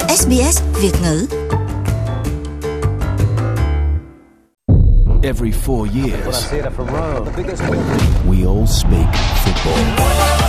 SBS Việt ngữ. Every 4 years, we all speak football.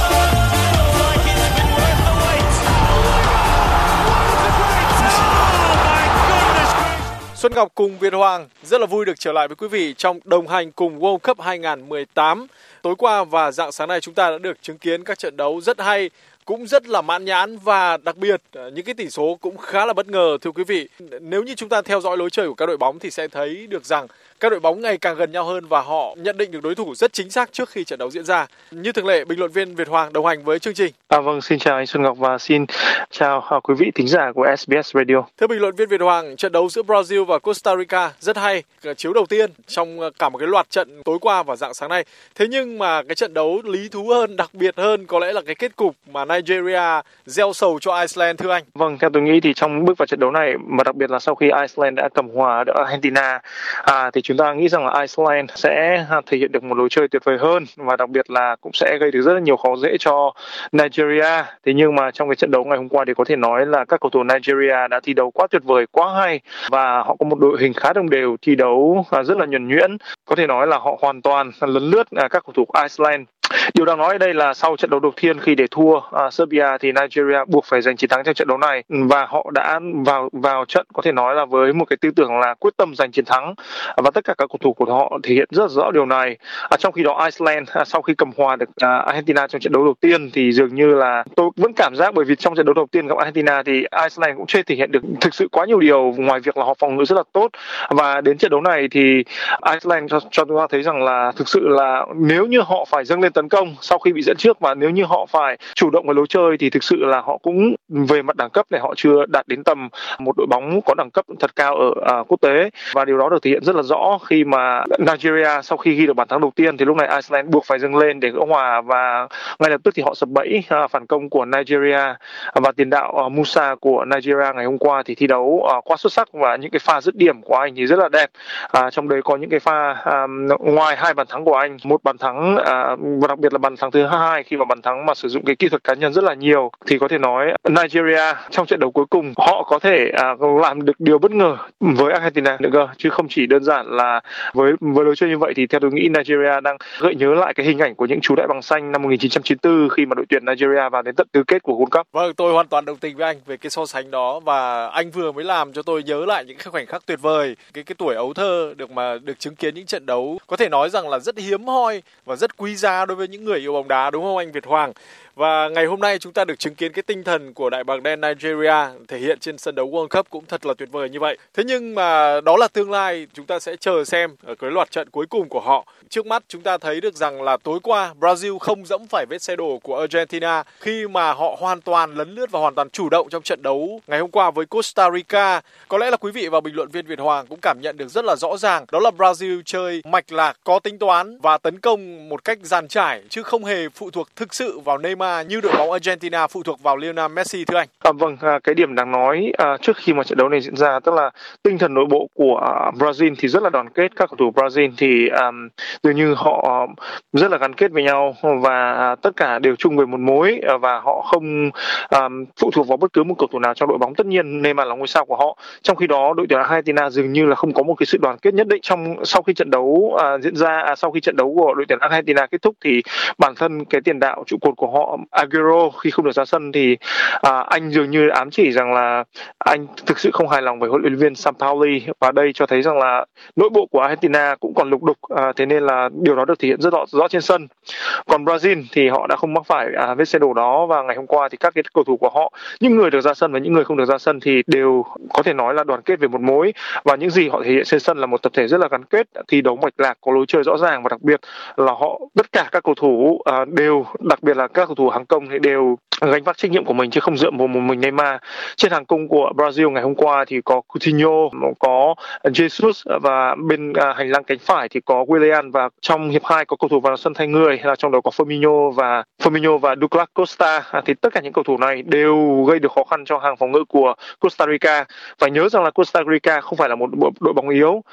Xuân Ngọc cùng Việt Hoàng rất là vui được trở lại với quý vị trong đồng hành cùng World Cup 2018. Tối qua và rạng sáng nay chúng ta đã được chứng kiến các trận đấu rất hay, cũng rất là mãn nhãn và đặc biệt những cái tỷ số cũng khá là bất ngờ thưa quý vị. Nếu như chúng ta theo dõi lối chơi của các đội bóng thì sẽ thấy được rằng các đội bóng ngày càng gần nhau hơn và họ nhận định được đối thủ rất chính xác trước khi trận đấu diễn ra. Như thường lệ, bình luận viên Việt Hoàng đồng hành với chương trình. Vâng, xin chào anh Xuân Ngọc và xin chào quý vị thính giả của SBS Radio. Thưa bình luận viên Việt Hoàng, trận đấu giữa Brazil và Costa Rica rất hay, chiếu đầu tiên trong cả một cái loạt trận tối qua và rạng sáng nay. Thế nhưng mà cái trận đấu lý thú hơn, đặc biệt hơn có lẽ là cái kết cục mà Nigeria gieo sầu cho Iceland thưa anh. Vâng, theo tôi nghĩ thì trong bước vào trận đấu này, mà đặc biệt là sau khi Iceland đã cầm hòa được Argentina, thì chúng ta nghĩ rằng là Iceland sẽ thể hiện được một lối chơi tuyệt vời hơn và đặc biệt là cũng sẽ gây được rất là nhiều khó dễ cho Nigeria. Thế nhưng mà trong cái trận đấu ngày hôm qua thì có thể nói là các cầu thủ Nigeria đã thi đấu quá tuyệt vời, quá hay và họ có một đội hình khá đồng đều, thi đấu rất là nhuần nhuyễn. Có thể nói là họ hoàn toàn lấn lướt các cầu thủ Iceland. Điều đáng nói ở đây là sau trận đấu đầu tiên khi để thua Serbia thì Nigeria buộc phải giành chiến thắng trong trận đấu này và họ đã vào trận có thể nói là với một cái tư tưởng là quyết tâm giành chiến thắng và tất cả các cầu thủ của họ thể hiện rất rõ điều này. Trong khi đó Iceland sau khi cầm hòa được Argentina trong trận đấu đầu tiên thì dường như là tôi vẫn cảm giác bởi vì trong trận đấu đầu tiên gặp Argentina thì Iceland cũng chưa thể hiện được thực sự quá nhiều điều ngoài việc là họ phòng ngự rất là tốt và đến trận đấu này thì Iceland cho chúng ta thấy rằng là thực sự là nếu như họ phải dâng lên tấn công sau khi bị dẫn trước và nếu như họ phải chủ động với lối chơi thì thực sự là họ cũng về mặt đẳng cấp này họ chưa đạt đến tầm một đội bóng có đẳng cấp thật cao ở quốc tế và điều đó được thể hiện rất là rõ khi mà Nigeria sau khi ghi được bàn thắng đầu tiên thì lúc này Iceland buộc phải dâng lên để gỡ hòa và ngay lập tức thì họ sập bẫy phản công của Nigeria và tiền đạo Musa của Nigeria ngày hôm qua thì thi đấu quá xuất sắc và những cái pha dứt điểm của anh thì rất là đẹp. Trong đấy có những cái pha ngoài hai bàn thắng của anh, một bàn thắng và đặc biệt là bàn thắng thứ hai khi mà bàn thắng mà sử dụng cái kỹ thuật cá nhân rất là nhiều thì có thể nói Nigeria trong trận đấu cuối cùng họ có thể làm được điều bất ngờ với Argentina nữa cơ, chứ không chỉ đơn giản là với lối chơi như vậy thì theo tôi nghĩ Nigeria đang gợi nhớ lại cái hình ảnh của những chú đại bàng xanh năm 1994 khi mà đội tuyển Nigeria vào đến tận tứ kết của World Cup. Vâng, tôi hoàn toàn đồng tình với anh về cái so sánh đó và anh vừa mới làm cho tôi nhớ lại những cái khoảnh khắc tuyệt vời, cái tuổi ấu thơ được chứng kiến những trận đấu có thể nói rằng là rất hiếm hoi và rất quý giá đối với những người yêu bóng đá, đúng không anh Việt Hoàng? Và ngày hôm nay chúng ta được chứng kiến cái tinh thần của đại bàng đen Nigeria thể hiện trên sân đấu World Cup cũng thật là tuyệt vời như vậy. Thế nhưng mà đó là tương lai, chúng ta sẽ chờ xem ở cái loạt trận cuối cùng của họ. Trước mắt chúng ta thấy được rằng là tối qua Brazil không dẫm phải vết xe đổ của Argentina khi mà họ hoàn toàn lấn lướt và hoàn toàn chủ động trong trận đấu ngày hôm qua với Costa Rica. Có lẽ là quý vị và bình luận viên Việt Hoàng cũng cảm nhận được rất là rõ ràng đó là Brazil chơi mạch lạc, có tính toán và tấn công một cách dàn trải chứ không hề phụ thuộc thực sự vào Neymar như đội bóng Argentina phụ thuộc vào Lionel Messi thưa anh. Vâng, cái điểm đáng nói trước khi mà trận đấu này diễn ra tức là tinh thần nội bộ của Brazil thì rất là đoàn kết. Các cầu thủ Brazil thì dường như họ rất là gắn kết với nhau và tất cả đều chung về một mối và họ không phụ thuộc vào bất cứ một cầu thủ nào trong đội bóng. Tất nhiên Neymar là ngôi sao của họ. Trong khi đó đội tuyển Argentina dường như là không có một cái sự đoàn kết nhất định. Sau khi trận đấu diễn ra, sau khi trận đấu của đội tuyển Argentina kết thúc thì bản thân cái tiền đạo trụ cột của họ Agüero khi không được ra sân thì anh dường như ám chỉ rằng là anh thực sự không hài lòng với huấn luyện viên Sampaoli và đây cho thấy rằng là nội bộ của Argentina cũng còn lục đục, thế nên là điều đó được thể hiện rất rõ trên sân. Còn Brazil thì họ đã không mắc phải vết xe đổ đó và ngày hôm qua thì các cái cầu thủ của họ, những người được ra sân và những người không được ra sân thì đều có thể nói là đoàn kết về một mối và những gì họ thể hiện trên sân là một tập thể rất là gắn kết, thi đấu mạch lạc, có lối chơi rõ ràng và đặc biệt là tất cả các cầu thủ đều, đặc biệt là các cầu thủ hàng công thì đều gánh vác trách nhiệm của mình chứ không dựa vào một mình Neymar. Trên hàng công của Brazil ngày hôm qua thì có Coutinho, có Jesus và bên hành lang cánh phải thì có Willian và trong hiệp 2 có cầu thủ vào sân thay người, trong đó có Firmino và Douglas Costa. Thì tất cả những cầu thủ này đều gây được khó khăn cho hàng phòng ngự của Costa Rica. Và nhớ rằng là Costa Rica không phải là một đội bóng yếu.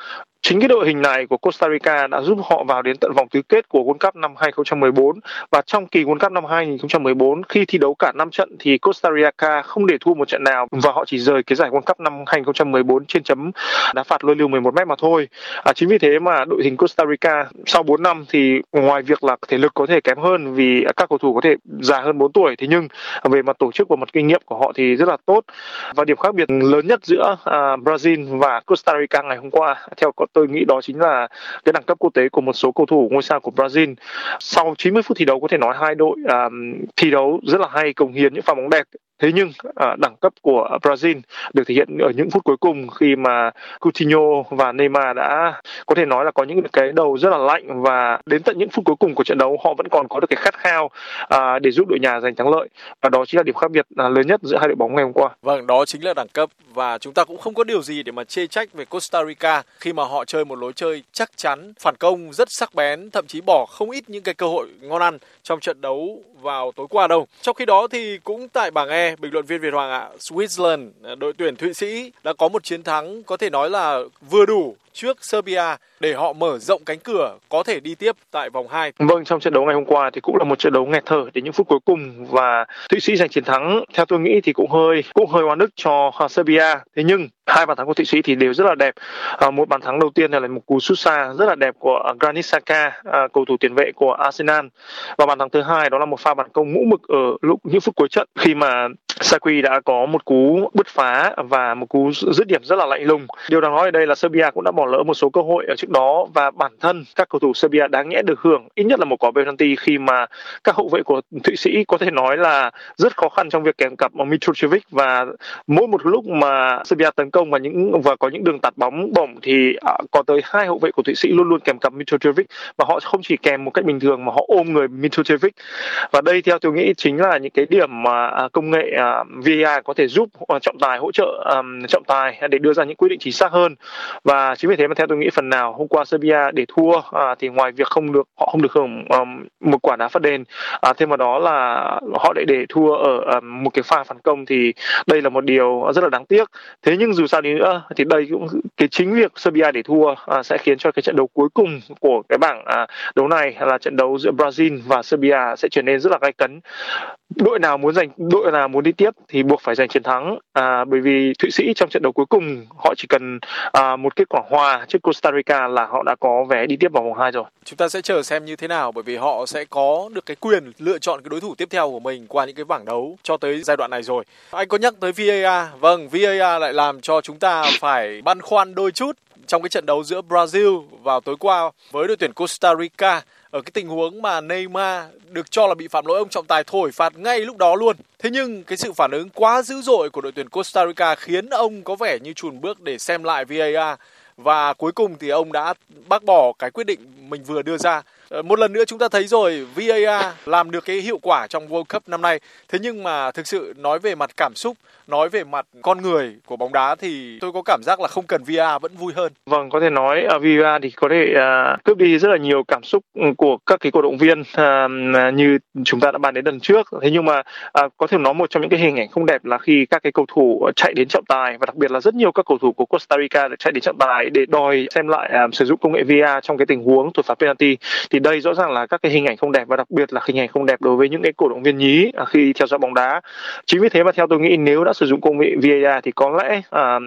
chính cái đội hình này của Costa Rica đã giúp họ vào đến tận vòng tứ kết của World Cup năm 2014. Và trong kỳ World Cup năm 2014, khi thi đấu cả 5 trận thì Costa Rica không để thua một trận nào và họ chỉ rời cái giải World Cup năm 2014 trên chấm đá phạt lôi lưu 11 mét mà thôi. Chính vì thế mà đội hình Costa Rica sau 4 năm thì ngoài việc là thể lực có thể kém hơn vì các cầu thủ có thể già hơn 4 tuổi, thế nhưng về mặt tổ chức và mặt kinh nghiệm của họ thì rất là tốt. Và điểm khác biệt lớn nhất giữa Brazil và Costa Rica ngày hôm qua, theo tôi nghĩ đó chính là cái đẳng cấp quốc tế của một số cầu thủ ngôi sao của Brazil. Sau 90 phút thi đấu có thể nói hai đội thi đấu rất là hay, cống hiến những pha bóng đẹp. Thế nhưng đẳng cấp của Brazil được thể hiện ở những phút cuối cùng khi mà Coutinho và Neymar đã có thể nói là có những cái đầu rất là lạnh, và đến tận những phút cuối cùng của trận đấu họ vẫn còn có được cái khát khao để giúp đội nhà giành thắng lợi, và đó chính là điểm khác biệt lớn nhất giữa hai đội bóng ngày hôm qua. Vâng, đó chính là đẳng cấp, và chúng ta cũng không có điều gì để mà chê trách về Costa Rica khi mà họ chơi một lối chơi chắc chắn, phản công rất sắc bén, thậm chí bỏ không ít những cái cơ hội ngon ăn trong trận đấu vào tối qua đâu. Trong khi đó thì cũng tại bảng E, bình luận viên Việt Hoàng ạ, Switzerland, đội tuyển Thụy Sĩ đã có một chiến thắng có thể nói là vừa đủ trước Serbia để họ mở rộng cánh cửa có thể đi tiếp tại vòng 2. Vâng, trong trận đấu ngày hôm qua thì cũng là một trận đấu nghẹt thở đến những phút cuối cùng và Thụy Sĩ giành chiến thắng. Theo tôi nghĩ thì cũng hơi oan ức cho Serbia. Thế nhưng hai bàn thắng của Thụy Sĩ thì đều rất là đẹp. Một bàn thắng đầu tiên là một cú sút xa rất là đẹp của Granit Xhaka, cầu thủ tiền vệ của Arsenal. Và bàn thắng thứ hai đó là một pha phản công mũ mực ở những phút cuối trận khi mà Sakui đã có một cú bứt phá và một cú dứt điểm rất là lạnh lùng. Điều đáng nói ở đây là Serbia cũng đã bỏ lỡ một số cơ hội ở trước đó, và bản thân các cầu thủ Serbia đáng nhẽ được hưởng ít nhất là một quả penalty khi mà các hậu vệ của Thụy Sĩ có thể nói là rất khó khăn trong việc kèm cặp Mitrovic, và mỗi một lúc mà Serbia tấn công và có những đường tạt bóng bổng thì có tới hai hậu vệ của Thụy Sĩ luôn luôn kèm cặp Mitrovic, và họ không chỉ kèm một cách bình thường mà họ ôm người Mitrovic. Và đây theo tôi nghĩ chính là những cái điểm mà công nghệ VAR có thể giúp trọng tài hỗ trợ trọng tài để đưa ra những quyết định chính xác hơn. Và chính vì thế mà theo tôi nghĩ phần nào hôm qua Serbia để thua thì ngoài việc họ không được hưởng một quả đá phạt đền, thêm vào đó là họ lại để thua ở một cái pha phản công, thì đây là một điều rất là đáng tiếc. Thế nhưng dù sao đi nữa thì đây cũng cái chính việc Serbia để thua sẽ khiến cho cái trận đấu cuối cùng của cái bảng đấu này là trận đấu giữa Brazil và Serbia sẽ trở nên rất là gay cấn. Đội nào muốn đi tiếp thì buộc phải giành chiến thắng, bởi vì Thụy Sĩ trong trận đấu cuối cùng họ chỉ cần một kết quả hòa trước Costa Rica là họ đã có vé đi tiếp vào vòng 2 rồi. Chúng ta sẽ chờ xem như thế nào, bởi vì họ sẽ có được cái quyền lựa chọn cái đối thủ tiếp theo của mình qua những cái bảng đấu cho tới giai đoạn này rồi. Anh có nhắc tới VAR, vâng, VAR lại làm cho chúng ta phải băn khoăn đôi chút trong cái trận đấu giữa Brazil vào tối qua với đội tuyển Costa Rica. Ở cái tình huống mà Neymar được cho là bị phạm lỗi, ông trọng tài thổi phạt ngay lúc đó luôn. Thế nhưng cái sự phản ứng quá dữ dội của đội tuyển Costa Rica khiến ông có vẻ như chùn bước để xem lại VAR. Và cuối cùng thì ông đã bác bỏ cái quyết định mình vừa đưa ra. Một lần nữa chúng ta thấy rồi, VAR làm được cái hiệu quả trong World Cup năm nay. Thế nhưng mà thực sự nói về mặt cảm xúc, nói về mặt con người của bóng đá thì tôi có cảm giác là không cần VAR vẫn vui hơn. Vâng, có thể nói VAR thì có thể cướp đi rất là nhiều cảm xúc của các cái cổ động viên như chúng ta đã bàn đến lần trước. Thế nhưng mà có thể nói một trong những cái hình ảnh không đẹp là khi các cái cầu thủ chạy đến trọng tài, và đặc biệt là rất nhiều các cầu thủ của Costa Rica đã chạy đến trọng tài để đòi xem lại sử dụng công nghệ VAR trong cái tình huống thổi phạt penalty. Thì đây rõ ràng là các cái hình ảnh không đẹp, và đặc biệt là hình ảnh không đẹp đối với những cái cổ động viên nhí khi theo dõi bóng đá. Chính vì thế mà theo tôi nghĩ nếu đã sử dụng công nghệ VAR thì có lẽ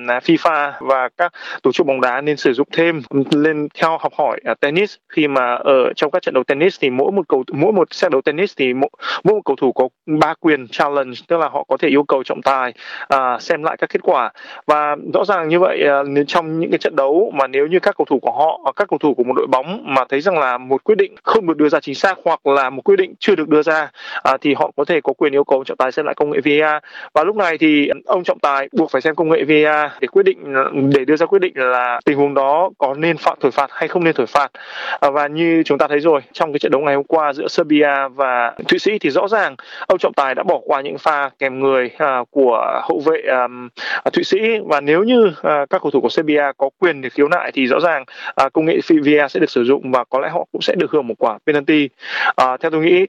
FIFA và các tổ chức bóng đá nên sử dụng thêm lên theo học hỏi tennis, khi mà ở trong các trận đấu tennis thì mỗi một set đấu tennis thì mỗi một cầu thủ có 3 quyền challenge, tức là họ có thể yêu cầu trọng tài xem lại các kết quả. Và rõ ràng như vậy trong những cái trận đấu mà nếu như các cầu thủ của một đội bóng mà thấy rằng là một quyết định không được đưa ra chính xác hoặc là một quyết định chưa được đưa ra thì họ có thể có quyền yêu cầu trọng tài xem lại công nghệ VAR. Và lúc này thì ông trọng tài buộc phải xem công nghệ VAR để đưa ra quyết định là tình huống đó có nên thổi phạt hay không nên thổi phạt. Và như chúng ta thấy rồi, trong cái trận đấu ngày hôm qua giữa Serbia và Thụy Sĩ thì rõ ràng ông trọng tài đã bỏ qua những pha kèm người của hậu vệ Thụy Sĩ, và nếu như các cầu thủ của Serbia có quyền để khiếu nại thì rõ ràng công nghệ VAR sẽ được sử dụng và có lẽ họ cũng sẽ được hưởng một quả penalty. Theo tôi nghĩ thì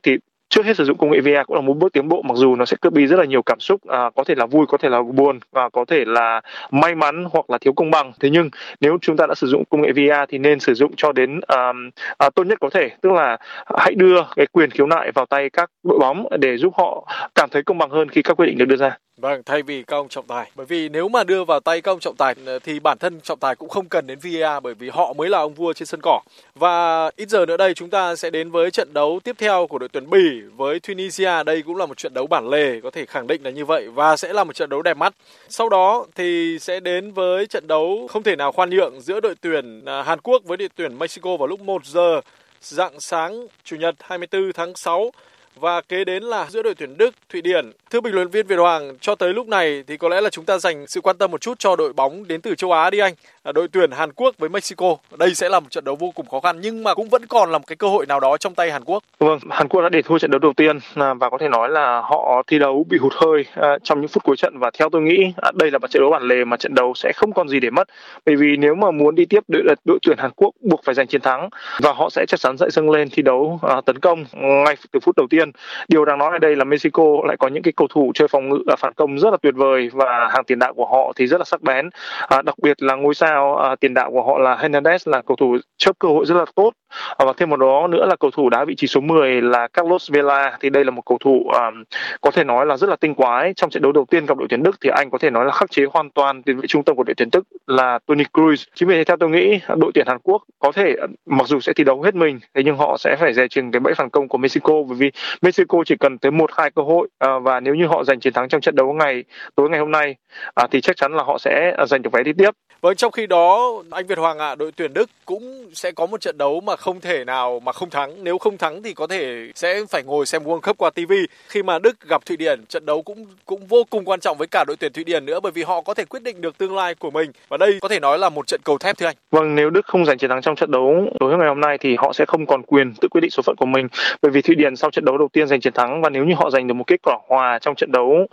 trước hết sử dụng công nghệ VAR cũng là một bước tiến bộ, mặc dù nó sẽ cướp đi rất là nhiều cảm xúc, có thể là vui, có thể là buồn, có thể là may mắn hoặc là thiếu công bằng. Thế nhưng nếu chúng ta đã sử dụng công nghệ VAR thì nên sử dụng cho đến tốt nhất có thể, tức là hãy đưa cái quyền khiếu nại vào tay các đội bóng để giúp họ cảm thấy công bằng hơn khi các quyết định được đưa ra. Vâng, thay vì các ông trọng tài. Bởi vì nếu mà đưa vào tay các ông trọng tài thì bản thân trọng tài cũng không cần đến VAR, bởi vì họ mới là ông vua trên sân cỏ. Và ít giờ nữa đây chúng ta sẽ đến với trận đấu tiếp theo của đội tuyển Bỉ với Tunisia. Đây cũng là một trận đấu bản lề, có thể khẳng định là như vậy, và sẽ là một trận đấu đẹp mắt. Sau đó thì sẽ đến với trận đấu không thể nào khoan nhượng giữa đội tuyển Hàn Quốc với đội tuyển Mexico vào lúc 1 giờ rạng sáng Chủ nhật 24 tháng 6. Và kế đến là giữa đội tuyển Đức, Thụy Điển. Thưa bình luận viên Việt Hoàng, cho tới lúc này thì có lẽ là chúng ta dành sự quan tâm một chút cho đội bóng đến từ châu Á đi anh. Đội tuyển Hàn Quốc với Mexico. Đây sẽ là một trận đấu vô cùng khó khăn, nhưng mà cũng vẫn còn là một cái cơ hội nào đó trong tay Hàn Quốc. Vâng, Hàn Quốc đã để thua trận đấu đầu tiên và có thể nói là họ thi đấu bị hụt hơi trong những phút cuối trận, và theo tôi nghĩ đây là một trận đấu bản lề mà trận đấu sẽ không còn gì để mất. Bởi vì nếu mà muốn đi tiếp, đội tuyển Hàn Quốc buộc phải giành chiến thắng và họ sẽ chắc chắn dậy dâng lên thi đấu tấn công ngay từ phút đầu tiên. Điều đáng nói ở đây là Mexico lại có những cái cầu thủ chơi phòng ngự phản công rất là tuyệt vời, và hàng tiền đạo của họ thì rất là sắc bén, đặc biệt là ngôi sao tiền đạo của họ là Hernandez là cầu thủ chớp cơ hội rất là tốt, và thêm một đó nữa là cầu thủ đá vị trí số 10 là Carlos Vela. Thì đây là một cầu thủ có thể nói là rất là tinh quái. Trong trận đấu đầu tiên gặp đội tuyển Đức thì anh có thể nói là khắc chế hoàn toàn tiền vệ trung tâm của đội tuyển Đức là Toni Kroos. Chính vì thế theo tôi nghĩ đội tuyển Hàn Quốc có thể mặc dù sẽ thi đấu hết mình, thế nhưng họ sẽ phải dè chừng cái bẫy phản công của Mexico, bởi vì Mexico chỉ cần tới 1-2 cơ hội, và nếu như họ giành chiến thắng trong trận đấu tối ngày hôm nay thì chắc chắn là họ sẽ giành được vé đi tiếp. Vâng, trong khi đó anh Việt Hoàng ạ, đội tuyển Đức cũng sẽ có một trận đấu mà không thể nào mà không thắng. Nếu không thắng thì có thể sẽ phải ngồi xem World Cup qua TV. Khi mà Đức gặp Thụy Điển, trận đấu cũng vô cùng quan trọng với cả đội tuyển Thụy Điển nữa, bởi vì họ có thể quyết định được tương lai của mình. Và đây có thể nói là một trận cầu thép thưa anh. Vâng, nếu Đức không giành chiến thắng trong trận đấu tối ngày hôm nay thì họ sẽ không còn quyền tự quyết định số phận của mình. Bởi vì Thụy Điển sau trận đấu đầu tiên giành chiến thắng, và nếu như họ giành được một kết quả hòa trong trận đấu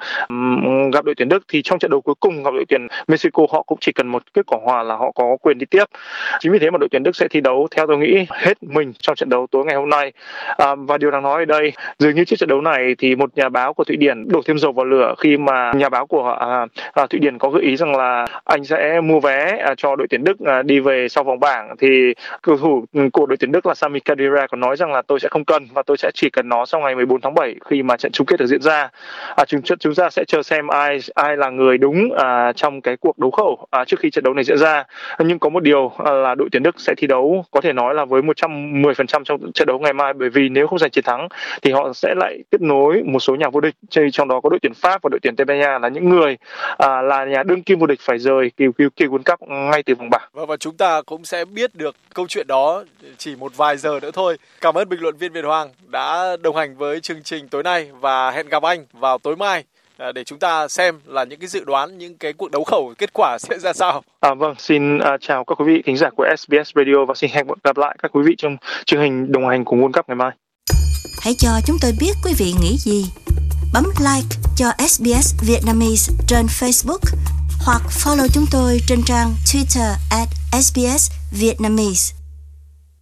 gặp đội tuyển Đức thì trong trận đấu cuối cùng gặp đội tuyển Mexico họ cũng chỉ cần một kết quả hòa là họ có quyền đi tiếp. Chính vì thế mà đội tuyển Đức sẽ thi đấu theo tôi nghĩ hết mình trong trận đấu tối ngày hôm nay. Và điều đáng nói ở đây, dường như trước trận đấu này thì một nhà báo của Thụy Điển đổ thêm dầu vào lửa khi mà nhà báo của Thụy Điển có gợi ý rằng là anh sẽ mua vé cho đội tuyển Đức đi về sau vòng bảng, thì cầu thủ của đội tuyển Đức là Sami Khedira còn nói rằng là tôi sẽ không cần, và tôi sẽ chỉ cần nó sau ngày 14 tháng 7 khi mà trận chung kết được diễn ra. Chúng ta sẽ chờ xem ai là người đúng trong cái cuộc đấu khẩu trước khi trận đấu này diễn ra. Nhưng có một điều là đội tuyển Đức sẽ thi đấu có thể nói là với 110% trong trận đấu ngày mai, bởi vì nếu không giành chiến thắng thì họ sẽ lại tiếp nối một số nhà vô địch, trong đó có đội tuyển Pháp và đội tuyển Tây Ban Nha là những người là nhà đương kim vô địch phải rời kỳ World Cup ngay từ vòng bảng. Và chúng ta cũng sẽ biết được câu chuyện đó chỉ một vài giờ nữa thôi. Cảm ơn bình luận viên Việt Hoàng đã đồng hành với chương trình tối nay, và hẹn gặp anh vào tối mai để chúng ta xem là những cái dự đoán, những cái cuộc đấu khẩu kết quả sẽ ra sao. Vâng, xin chào các quý vị khán giả của SBS Radio, và xin hẹn gặp lại các quý vị trong chương trình đồng hành cùng World Cup ngày mai. Hãy cho chúng tôi biết quý vị nghĩ gì. Bấm like cho SBS Vietnamese trên Facebook, hoặc follow chúng tôi trên trang Twitter @SBS Vietnamese.